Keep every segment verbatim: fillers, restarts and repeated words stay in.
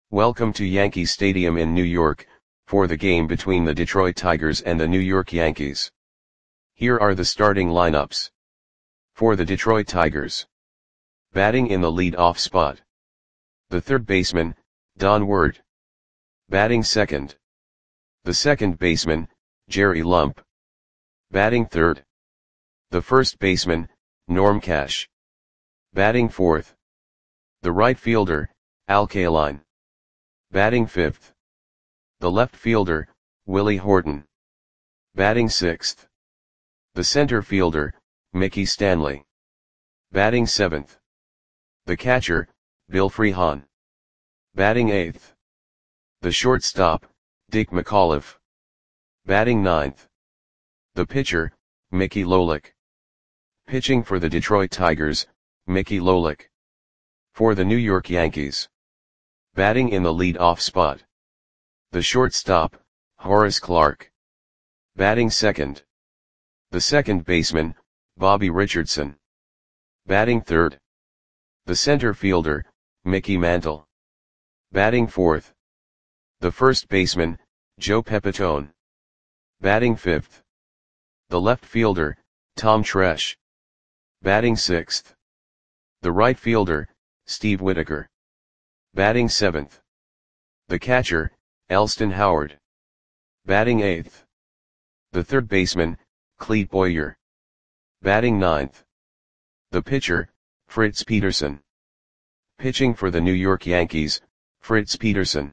Welcome to Yankee Stadium in New York, for the game between the Detroit Tigers and the New York Yankees. Here are the starting lineups. For the Detroit Tigers. Batting in the lead-off spot. The third baseman, Don Ward. Batting second. The second baseman, Jerry Lump. Batting third. The first baseman, Norm Cash. Batting fourth. The right fielder, Al Kaline. Batting fifth. The left fielder, Willie Horton. Batting sixth. The center fielder, Mickey Stanley. Batting seventh. The catcher, Bill Freehan. Batting eighth. The shortstop, Dick McAuliffe. Batting ninth. The pitcher, Mickey Lolich. Pitching for the Detroit Tigers, Mickey Lolich. For the New York Yankees. Batting in the lead-off spot. The shortstop, Horace Clarke. Batting second. The second baseman, Bobby Richardson. Batting third. The center fielder, Mickey Mantle. Batting fourth. The first baseman, Joe Pepitone. Batting fifth. The left fielder, Tom Tresh. Batting sixth. The right fielder, Steve Whitaker. Batting seventh. The catcher, Elston Howard. Batting eighth. The third baseman, Clete Boyer. Batting ninth. The pitcher, Fritz Peterson. Pitching for the New York Yankees, Fritz Peterson.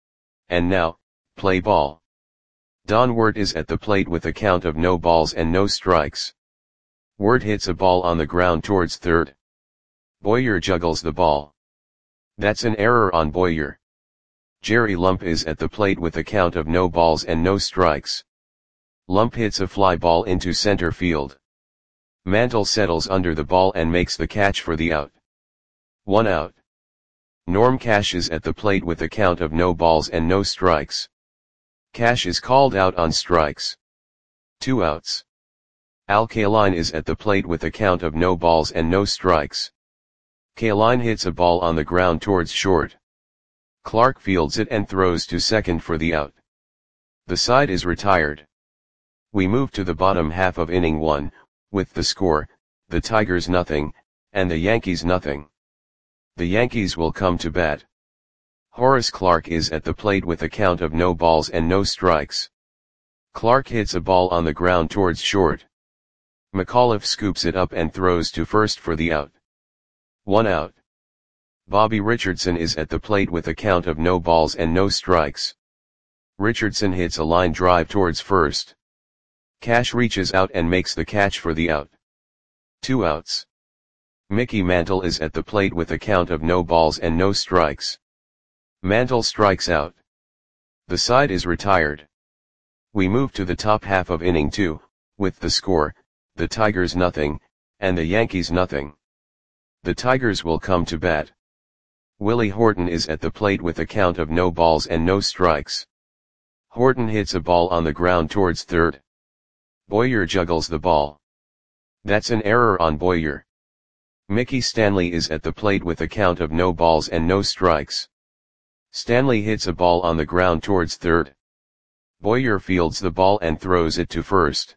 And now, play ball. Don Ward is at the plate with a count of no balls and no strikes. Ward hits a ball on the ground towards third. Boyer juggles the ball. That's an error on Boyer. Jerry Lump is at the plate with a count of no balls and no strikes. Lump hits a fly ball into center field. Mantle settles under the ball and makes the catch for the out. One out. Norm Cash is at the plate with a count of no balls and no strikes. Cash is called out on strikes. Two outs. Al Kaline is at the plate with a count of no balls and no strikes. Kaline hits a ball on the ground towards short. Clarke fields it and throws to second for the out. The side is retired. We move to the bottom half of inning one, with the score, the Tigers nothing, and the Yankees nothing. The Yankees will come to bat. Horace Clarke is at the plate with a count of no balls and no strikes. Clarke hits a ball on the ground towards short. McAuliffe scoops it up and throws to first for the out. One out. Bobby Richardson is at the plate with a count of no balls and no strikes. Richardson hits a line drive towards first. Cash reaches out and makes the catch for the out. Two outs. Mickey Mantle is at the plate with a count of no balls and no strikes. Mantle strikes out. The side is retired. We move to the top half of inning two, with the score, the Tigers nothing, and the Yankees nothing. The Tigers will come to bat. Willie Horton is at the plate with a count of no balls and no strikes. Horton hits a ball on the ground towards third. Boyer juggles the ball. That's an error on Boyer. Mickey Stanley is at the plate with a count of no balls and no strikes. Stanley hits a ball on the ground towards third. Boyer fields the ball and throws it to first.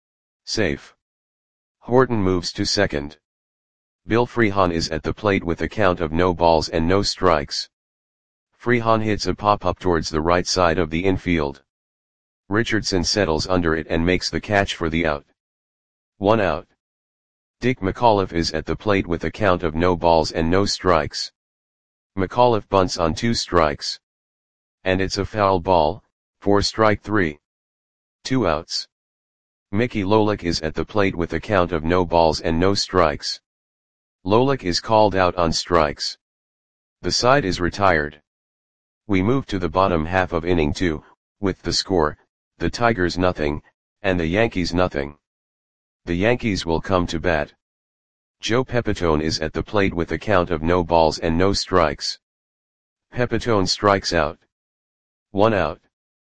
Safe. Horton moves to second. Bill Freehan is at the plate with a count of no balls and no strikes. Freehan hits a pop-up towards the right side of the infield. Richardson settles under it and makes the catch for the out. One out. Dick McAuliffe is at the plate with a count of no balls and no strikes. McAuliffe bunts on two strikes. And it's a foul ball, for strike three. Two outs. Mickey Lolich is at the plate with a count of no balls and no strikes. Lolich is called out on strikes. The side is retired. We move to the bottom half of inning two, with the score, the Tigers nothing, and the Yankees nothing. The Yankees will come to bat. Joe Pepitone is at the plate with a count of no balls and no strikes. Pepitone strikes out. One out.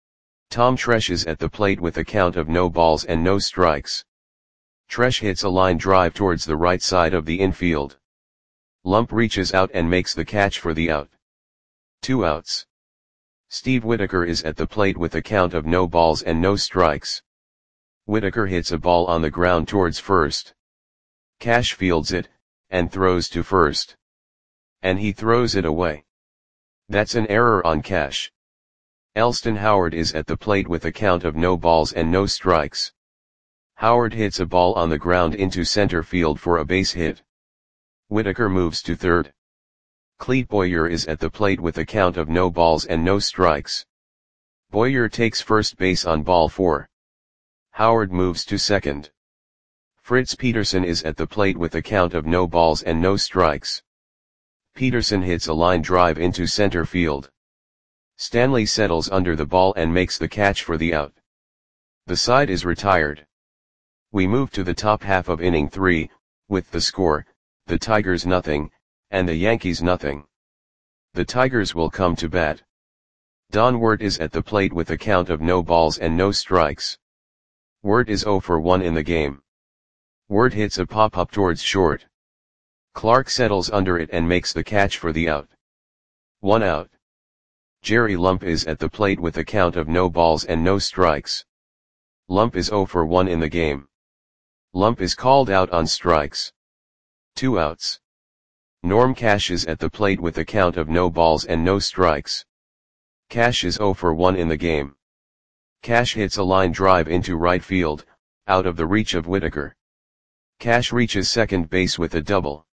Tom Tresh is at the plate with a count of no balls and no strikes. Tresh hits a line drive towards the right side of the infield. Lump reaches out and makes the catch for the out. Two outs. Steve Whitaker is at the plate with a count of no balls and no strikes. Whitaker hits a ball on the ground towards first. Cash fields it, and throws to first. And he throws it away. That's an error on Cash. Elston Howard is at the plate with a count of no balls and no strikes. Howard hits a ball on the ground into center field for a base hit. Whitaker moves to third. Clete Boyer is at the plate with a count of no balls and no strikes. Boyer takes first base on ball four. Howard moves to second. Fritz Peterson is at the plate with a count of no balls and no strikes. Peterson hits a line drive into center field. Stanley settles under the ball and makes the catch for the out. The side is retired. We move to the top half of inning three, with the score, the Tigers nothing, and the Yankees nothing. The Tigers will come to bat. Don Wirt is at the plate with a count of no balls and no strikes. Wirt is oh for one in the game. Wirt hits a pop-up towards short. Clark settles under it and makes the catch for the out. One out. Jerry Lump is at the plate with a count of no balls and no strikes. Lump is oh for one in the game. Lump is called out on strikes. Two outs. Norm Cash is at the plate with a count of no balls and no strikes. Cash is oh for one in the game. Cash hits a line drive into right field, out of the reach of Whitaker. Cash reaches second base with a double.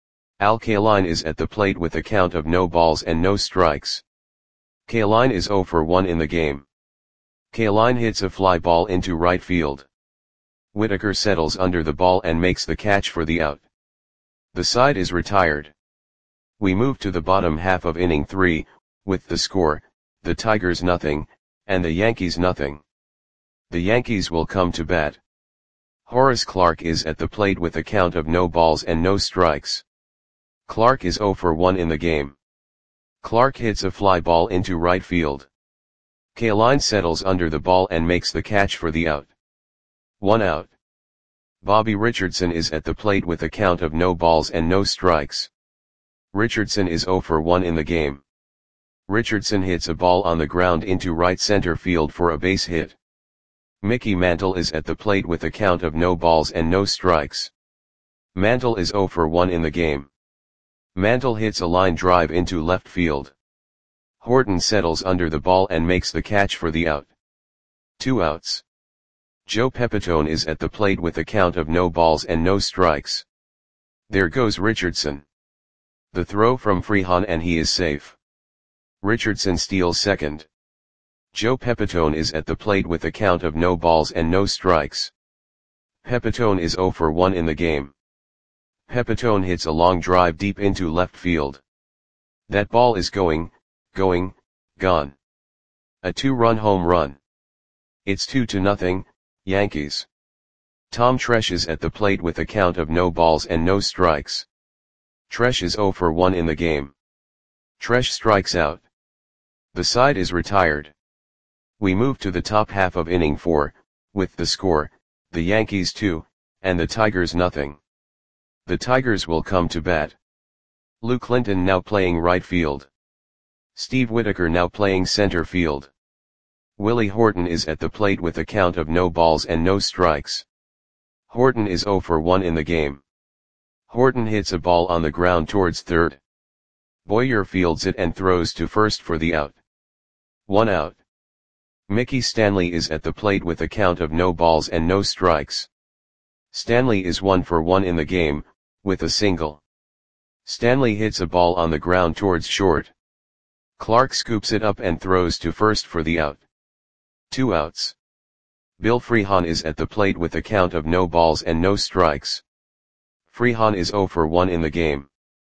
Al Kaline is at the plate with a count of no balls and no strikes. Kaline is oh for one in the game. Kaline hits a fly ball into right field. Whitaker settles under the ball and makes the catch for the out. The side is retired. We move to the bottom half of inning three, with the score, the Tigers nothing, and the Yankees nothing. The Yankees will come to bat. Horace Clarke is at the plate with a count of no balls and no strikes. Clarke is oh for one in the game. Clarke hits a fly ball into right field. Kaline settles under the ball and makes the catch for the out. One out. Bobby Richardson is at the plate with a count of no balls and no strikes. Richardson is oh for one in the game. Richardson hits a ball on the ground into right center field for a base hit. Mickey Mantle is at the plate with a count of no balls and no strikes. Mantle is oh for one in the game. Mantle hits a line drive into left field. Horton settles under the ball and makes the catch for the out. Two outs. Joe Pepitone is at the plate with a count of no balls and no strikes. There goes Richardson. The throw from Freehan and he is safe. Richardson steals second. Joe Pepitone is at the plate with a count of no balls and no strikes. Pepitone is oh for one in the game. Pepitone hits a long drive deep into left field. That ball is going, going, gone. A two-run home run. It's two to nothing, Yankees. Tom Tresh is at the plate with a count of no balls and no strikes. Tresh is oh for one in the game. Tresh strikes out. The side is retired. We move to the top half of inning four, with the score, the Yankees two, and the Tigers nothing. The Tigers will come to bat. Lou Clinton now playing right field. Steve Whitaker now playing center field. Willie Horton is at the plate with a count of no balls and no strikes. Horton is oh for one in the game. Horton hits a ball on the ground towards third. Boyer fields it and throws to first for the out. One out. Mickey Stanley is at the plate with a count of no balls and no strikes. Stanley is one for one in the game, with a single. Stanley hits a ball on the ground towards short. Clark scoops it up and throws to first for the out. Two outs. Bill Freehan is at the plate with a count of no balls and no strikes. Freehan is oh for one in the game.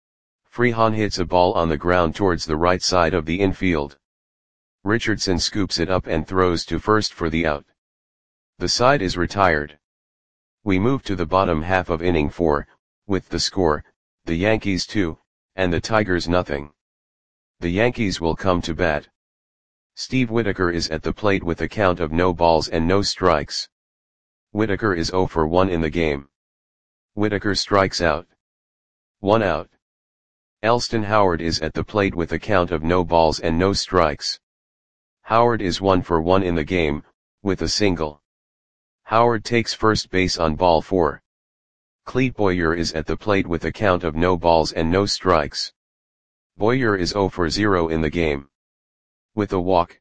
Freehan hits a ball on the ground towards the right side of the infield. Richardson scoops it up and throws to first for the out. The side is retired. We move to the bottom half of inning four, with the score, the Yankees two, and the Tigers nothing. The Yankees will come to bat. Steve Whitaker is at the plate with a count of no balls and no strikes. Whitaker is oh for one in the game. Whitaker strikes out. One out. Elston Howard is at the plate with a count of no balls and no strikes. Howard is one for one in the game, with a single. Howard takes first base on ball four. Clete Boyer is at the plate with a count of no balls and no strikes. Boyer is zero for zero in the game. With a walk,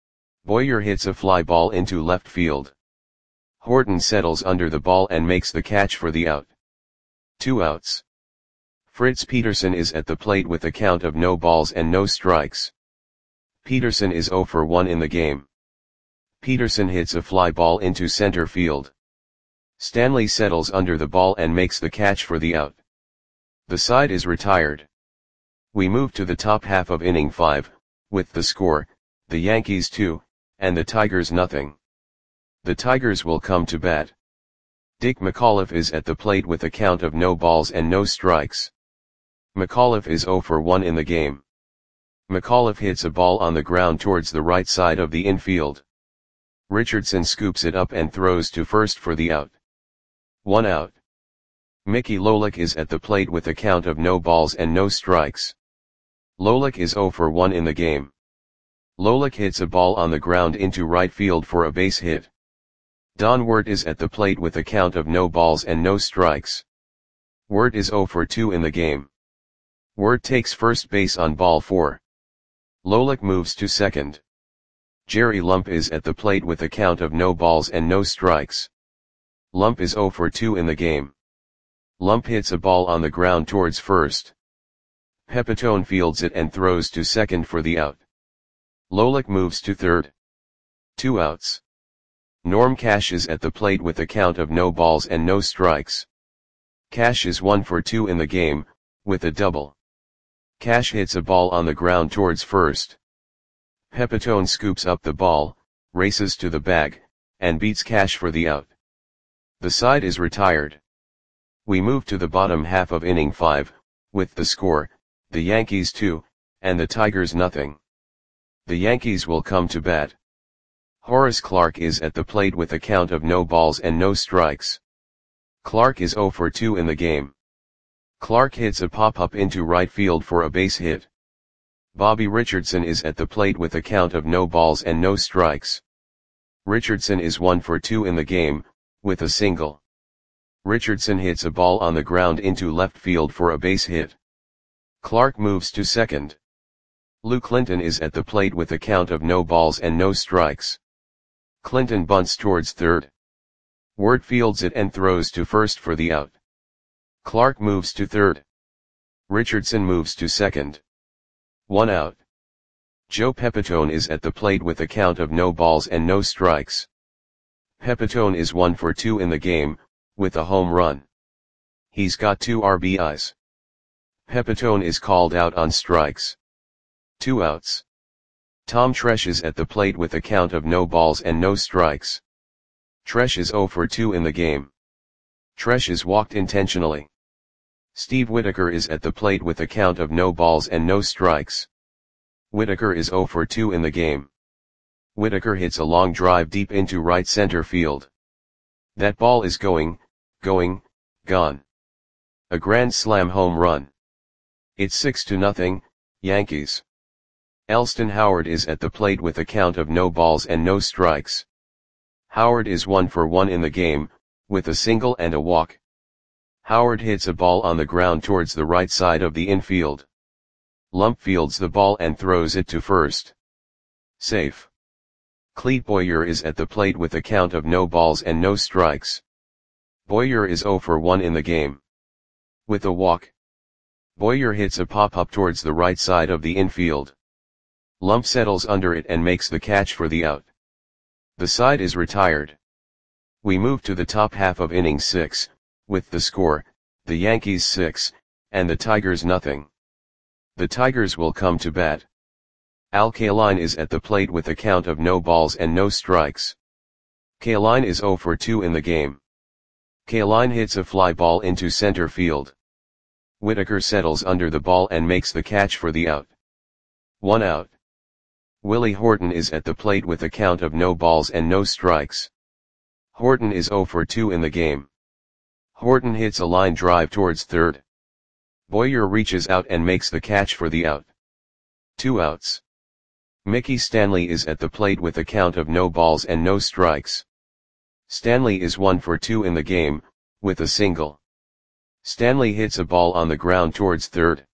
Boyer hits a fly ball into left field. Horton settles under the ball and makes the catch for the out. Two outs. Fritz Peterson is at the plate with a count of no balls and no strikes. Peterson is zero for one in the game. Peterson hits a fly ball into center field. Stanley settles under the ball and makes the catch for the out. The side is retired. We move to the top half of inning five, with the score, the Yankees two, and the Tigers nothing. The Tigers will come to bat. Dick McAuliffe is at the plate with a count of no balls and no strikes. McAuliffe is zero for one in the game. McAuliffe hits a ball on the ground towards the right side of the infield. Richardson scoops it up and throws to first for the out. One out. Mickey Lolich is at the plate with a count of no balls and no strikes. Lolich is zero for one in the game. Lolich hits a ball on the ground into right field for a base hit. Don Wirt is at the plate with a count of no balls and no strikes. Wirt is zero for two in the game. Wirt takes first base on ball four. Lolich moves to second. Jerry Lump is at the plate with a count of no balls and no strikes. Lump is zero for two in the game. Lump hits a ball on the ground towards first. Pepitone fields it and throws to second for the out. Lolich moves to third. Two outs. Norm Cash is at the plate with a count of no balls and no strikes. Cash is one for two in the game, with a double. Cash hits a ball on the ground towards first. Pepitone scoops up the ball, races to the bag, and beats Cash for the out. The side is retired. We move to the bottom half of inning five, with the score, the Yankees two, and the Tigers nothing. The Yankees will come to bat. Horace Clarke is at the plate with a count of no balls and no strikes. Clarke is zero for two in the game. Clarke hits a pop-up into right field for a base hit. Bobby Richardson is at the plate with a count of no balls and no strikes. Richardson is one for two in the game, with a single. Richardson hits a ball on the ground into left field for a base hit. Clarke moves to second. Lou Clinton is at the plate with a count of no balls and no strikes. Clinton bunts towards third. Wirt fields it and throws to first for the out. Clarke moves to third. Richardson moves to second. One out. Joe Pepitone is at the plate with a count of no balls and no strikes. Pepitone is one for two in the game, with a home run. He's got two R B Is. Pepitone is called out on strikes. Two outs. Tom Tresh is at the plate with a count of no balls and no strikes. Tresh is zero for two in the game. Tresh is walked intentionally. Steve Whitaker is at the plate with a count of no balls and no strikes. Whitaker is zero for two in the game. Whitaker hits a long drive deep into right center field. That ball is going, going, gone. A grand slam home run. It's six to nothing, Yankees. Elston Howard is at the plate with a count of no balls and no strikes. Howard is one for one in the game, with a single and a walk. Howard hits a ball on the ground towards the right side of the infield. Lump fields the ball and throws it to first. Safe. Clete Boyer is at the plate with a count of no balls and no strikes. Boyer is zero for one in the game. With a walk, Boyer hits a pop-up towards the right side of the infield. Lump settles under it and makes the catch for the out. The side is retired. We move to the top half of inning six, with the score, the Yankees six, and the Tigers nothing. The Tigers will come to bat. Al Kaline is at the plate with a count of no balls and no strikes. Kaline is zero for two in the game. Kaline hits a fly ball into center field. Whitaker settles under the ball and makes the catch for the out. One out. Willie Horton is at the plate with a count of no balls and no strikes. Horton is zero for two in the game. Horton hits a line drive towards third. Boyer reaches out and makes the catch for the out. Two outs. Mickey Stanley is at the plate with a count of no balls and no strikes. Stanley is one for two in the game, with a single. Stanley hits a ball on the ground towards third.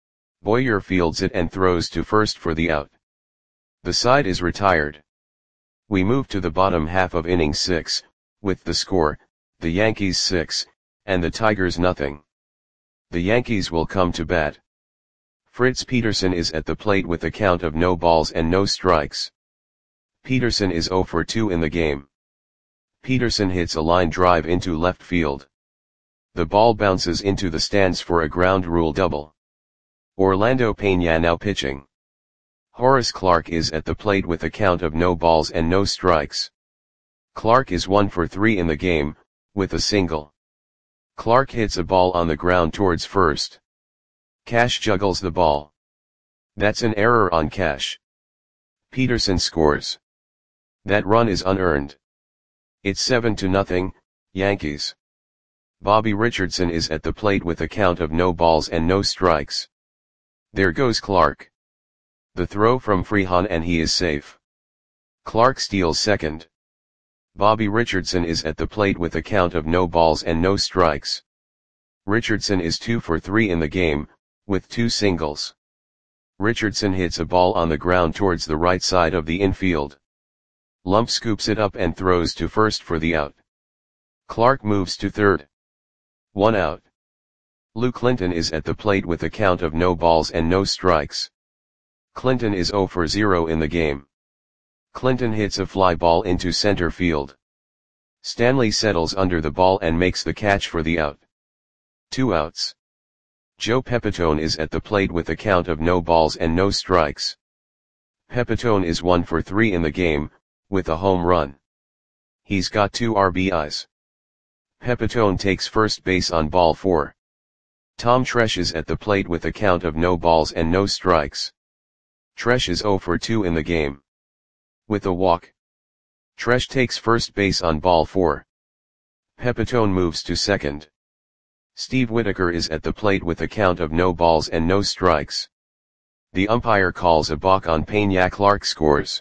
Boyer fields it and throws to first for the out. The side is retired. We move to the bottom half of inning six, with the score, the Yankees six, and the Tigers nothing. The Yankees will come to bat. Fritz Peterson is at the plate with a count of no balls and no strikes. Peterson is zero for two in the game. Peterson hits a line drive into left field. The ball bounces into the stands for a ground rule double. Orlando Peña now pitching. Horace Clarke is at the plate with a count of no balls and no strikes. Clarke is one for three in the game, with a single. Clarke hits a ball on the ground towards first. Cash juggles the ball. That's an error on Cash. Peterson scores. That run is unearned. It's seven to nothing, Yankees. Bobby Richardson is at the plate with a count of no balls and no strikes. There goes Clarke. The throw from Freehan and he is safe. Clarke steals second. Bobby Richardson is at the plate with a count of no balls and no strikes. Richardson is two for three in the game, with two singles. Richardson hits a ball on the ground towards the right side of the infield. Lump scoops it up and throws to first for the out. Clarke moves to third. One out. Lou Clinton is at the plate with a count of no balls and no strikes. Clinton is zero for zero in the game. Clinton hits a fly ball into center field. Stanley settles under the ball and makes the catch for the out. Two outs. Joe Pepitone is at the plate with a count of no balls and no strikes. Pepitone is one for three in the game, with a home run. He's got two R B Is. Pepitone takes first base on ball four. Tom Tresh is at the plate with a count of no balls and no strikes. Tresh is zero for two in the game. With a walk. Tresh takes first base on ball four. Pepitone moves to second. Steve Whitaker is at the plate with a count of no balls and no strikes. The umpire calls a balk on Peña. Clarke scores.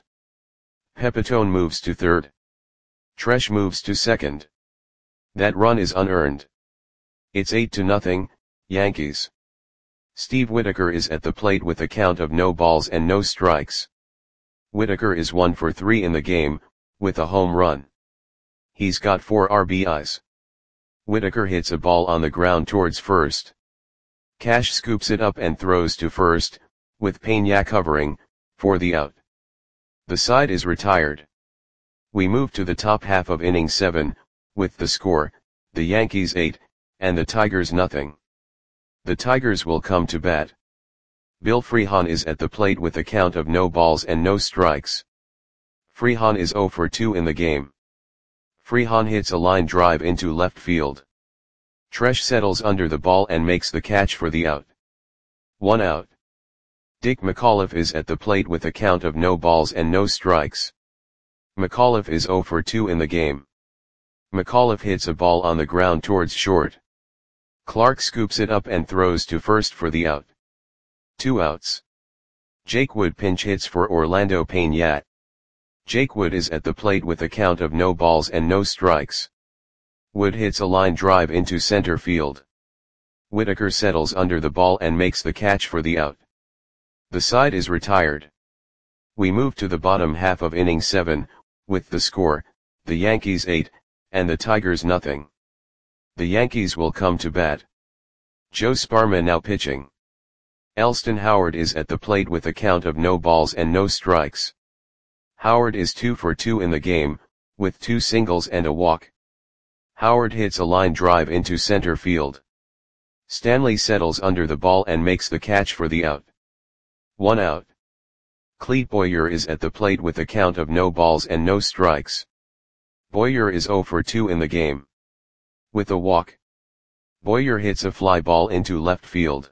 Pepitone moves to third. Tresh moves to second. That run is unearned. It's eight to nothing, Yankees. Steve Whitaker is at the plate with a count of no balls and no strikes. Whitaker is one for three in the game, with a home run. He's got four R B Is. Whitaker hits a ball on the ground towards first. Cash scoops it up and throws to first, with Peña covering, for the out. The side is retired. We move to the top half of inning seven, with the score, the Yankees eight, and the Tigers nothing. The Tigers will come to bat. Bill Freehan is at the plate with a count of no balls and no strikes. Freehan is zero for two in the game. Freehan hits a line drive into left field. Tresh settles under the ball and makes the catch for the out. One out. Dick McAuliffe is at the plate with a count of no balls and no strikes. McAuliffe is zero for two in the game. McAuliffe hits a ball on the ground towards short. Clarke scoops it up and throws to first for the out. Two outs. Jake Wood pinch hits for Orlando Peña. Jake Wood is at the plate with a count of no balls and no strikes. Wood hits a line drive into center field. Whitaker settles under the ball and makes the catch for the out. The side is retired. We move to the bottom half of inning seven, with the score, the Yankees eight, and the Tigers nothing. The Yankees will come to bat. Joe Sparma now pitching. Elston Howard is at the plate with a count of no balls and no strikes. Howard is two for two in the game, with two singles and a walk. Howard hits a line drive into center field. Stanley settles under the ball and makes the catch for the out. One out. Clete Boyer is at the plate with a count of no balls and no strikes. Boyer is zero for two in the game. With a walk. Boyer hits a fly ball into left field.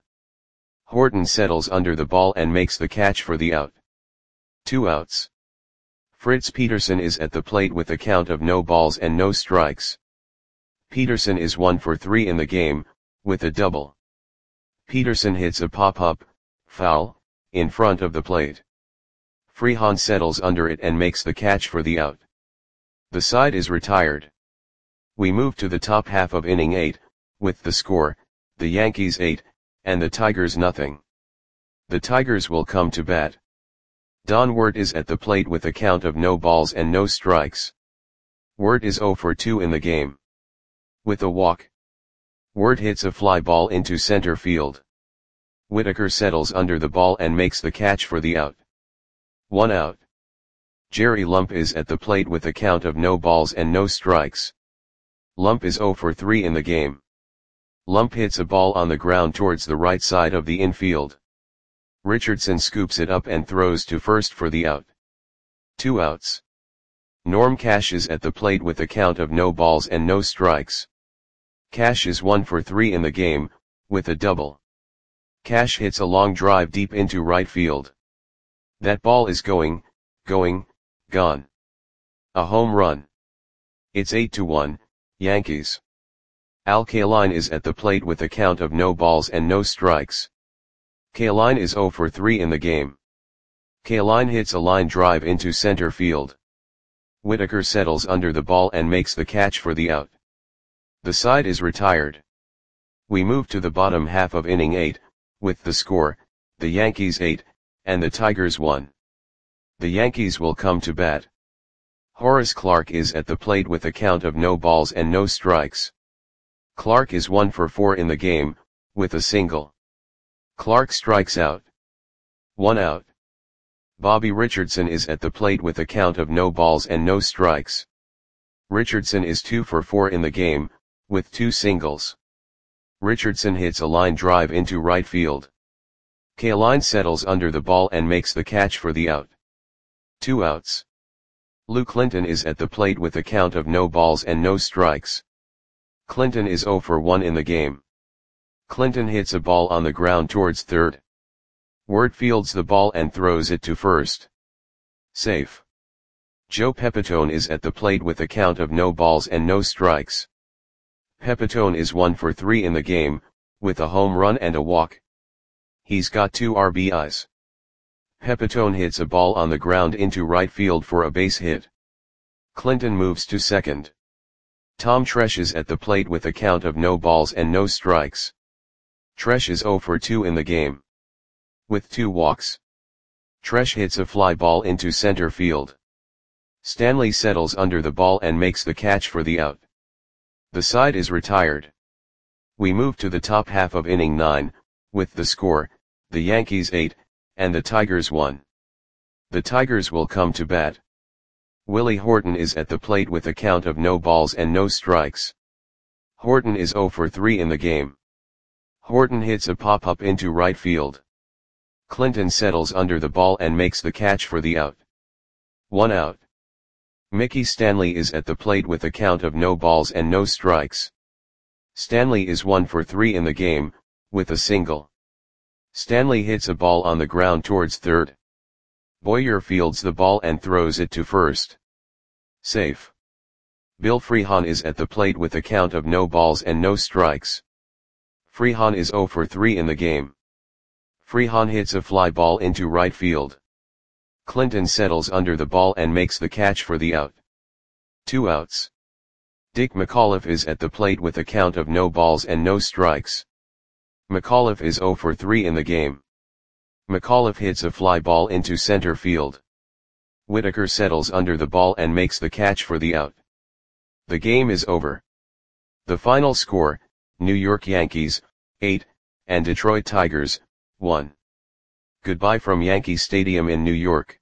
Horton settles under the ball and makes the catch for the out. Two outs. Fritz Peterson is at the plate with a count of no balls and no strikes. Peterson is one for three in the game, with a double. Peterson hits a pop-up, foul, in front of the plate. Freehan settles under it and makes the catch for the out. The side is retired. We move to the top half of inning eight, with the score, the Yankees eight, and the Tigers nothing. The Tigers will come to bat. Don Wirt is at the plate with a count of no balls and no strikes. Wirt is oh for two in the game. With a walk, Wirt hits a fly ball into center field. Whitaker settles under the ball and makes the catch for the out. One out. Jerry Lump is at the plate with a count of no balls and no strikes. Lump is oh for three in the game. Lump hits a ball on the ground towards the right side of the infield. Richardson scoops it up and throws to first for the out. Two outs. Norm Cash is at the plate with a count of no balls and no strikes. Cash is one for three in the game, with a double. Cash hits a long drive deep into right field. That ball is going, going, gone. A home run. It's eight to one, Yankees. Al Kaline is at the plate with a count of no balls and no strikes. Kaline is oh for three in the game. Kaline hits a line drive into center field. Whitaker settles under the ball and makes the catch for the out. The side is retired. We move to the bottom half of inning eight, with the score, the Yankees eight, and the Tigers one. The Yankees will come to bat. Horace Clarke is at the plate with a count of no balls and no strikes. Clarke is one for four in the game, with a single. Clarke strikes out. One out. Bobby Richardson is at the plate with a count of no balls and no strikes. Richardson is two for four in the game, with two singles. Richardson hits a line drive into right field. Kaline settles under the ball and makes the catch for the out. Two outs. Lou Clinton is at the plate with a count of no balls and no strikes. Clinton is oh for one in the game. Clinton hits a ball on the ground towards third. Wirt fields the ball and throws it to first. Safe. Joe Pepitone is at the plate with a count of no balls and no strikes. Pepitone is one for three in the game, with a home run and a walk. He's got two R B Is. Pepitone hits a ball on the ground into right field for a base hit. Clinton moves to second. Tom Tresh is at the plate with a count of no balls and no strikes. Tresh is oh for two in the game. With two walks, Tresh hits a fly ball into center field. Stanley settles under the ball and makes the catch for the out. The side is retired. We move to the top half of inning nine, with the score, the Yankees eight, and the Tigers one. The Tigers will come to bat. Willie Horton is at the plate with a count of no balls and no strikes. Horton is oh for three in the game. Horton hits a pop-up into right field. Clinton settles under the ball and makes the catch for the out. One out. Mickey Stanley is at the plate with a count of no balls and no strikes. Stanley is one for three in the game, with a single. Stanley hits a ball on the ground towards third. Boyer fields the ball and throws it to first. Safe. Bill Freehan is at the plate with a count of no balls and no strikes. Freehan is oh for three in the game. Freehan hits a fly ball into right field. Clinton settles under the ball and makes the catch for the out. Two outs. Dick McAuliffe is at the plate with a count of no balls and no strikes. McAuliffe is oh for three in the game. McAuliffe hits a fly ball into center field. Whitaker settles under the ball and makes the catch for the out. The game is over. The final score, New York Yankees, eight, and Detroit Tigers, one. Goodbye from Yankee Stadium in New York.